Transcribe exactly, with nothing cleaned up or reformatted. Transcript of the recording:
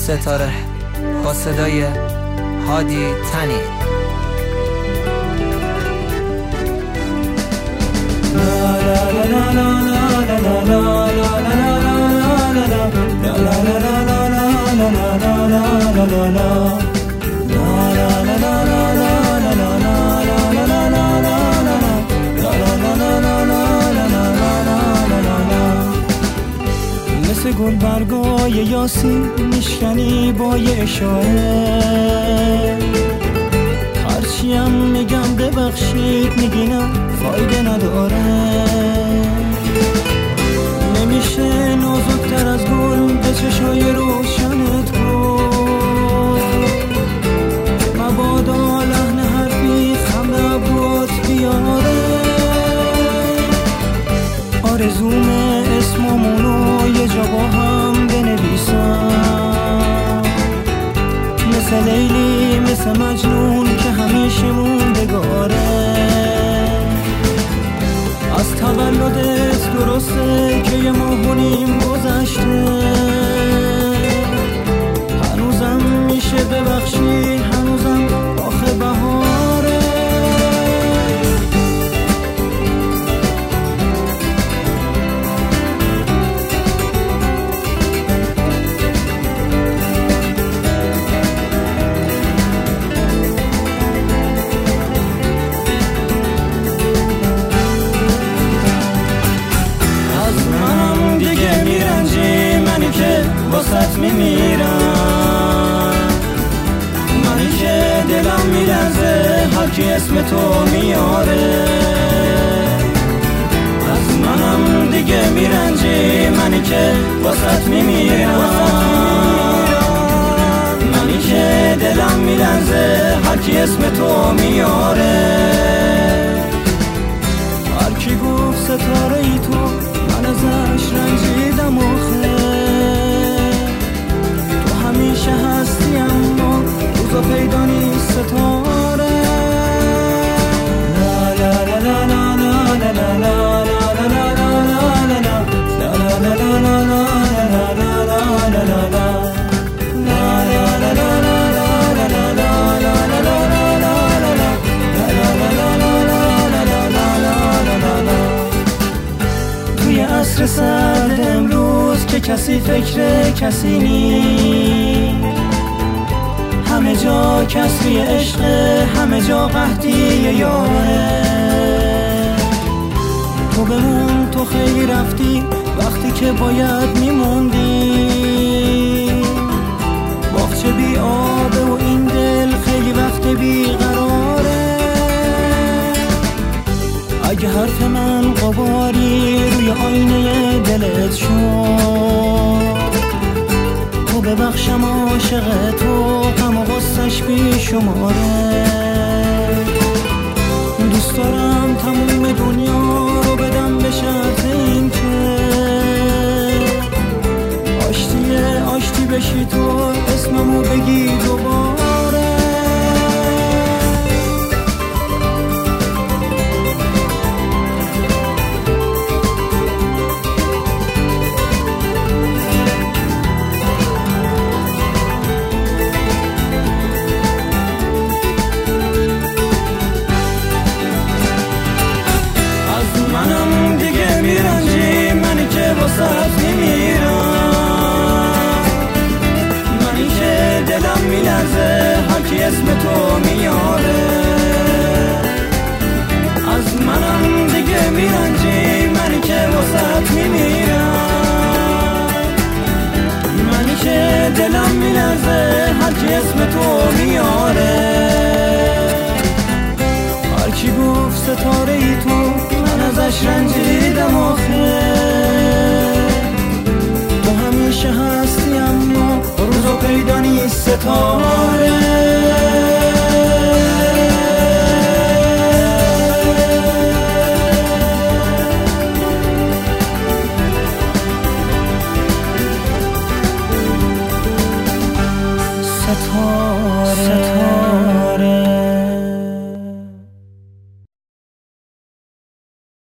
ستاره با صدای هادی تنی. مثل گل برگای یاسین میشکنی با یه اشاره، هرچیم میگم ببخشید میگی نه فایده نداره. نمیشه نازکتر از گل به چشای روشنت گل، مبادا لحن حرفی خم ابروات بیاره. آرزومه اسممونو یه جا با هم بنویسم، مثل لیلی مثل مجنون که همیشه موندگاره. از تولدت درسته که یه ماه و نیم گذشته، هنوزم میشه ببخشی، هنوزم آخه بهاره. واسط میمیرم، منی که دلم میلرزه هر کی اسم تو میاره. از منم دیگه میرنجی، منی که واسط میمیرم، منی که دلم میلرزه هر کی اسم تو میاره. هر کی گفت ستاره ای تو، من ازش رنجیدم آخه. همیشه هستی اما روزا پیدا نیست ستاره. لا لا لا لا لا لا لا لا توی عصر سرد امروز که کسی فکر کسی نیست، همه جا کسری عشق، همه جا قحطی یاره. تو بمون، تو خیلی رفتی وقتی که باید میموندی. باغچه بی آبه و این دل خیلی وقت بی قراره. اگه حرف من غباری روی آینه دلت شد، تو ببخشم عاشق تو، غم و غصه‌اش بی شماره. دوست دارم تموم دنیا رو بدم به شرط این که آشتیه آشتی بشی تو، اسممو بگی دوباره. واسط میمیرم، منی که دلم میلرزه هر کی اسم تو میاره. از منم دیگه میرنجی، منی که واسط میمیرم، منی که دلم میلرزه هر کی اسم تو میاره. هر کی گفت ستاره ای تو، من ازش رنجیدم.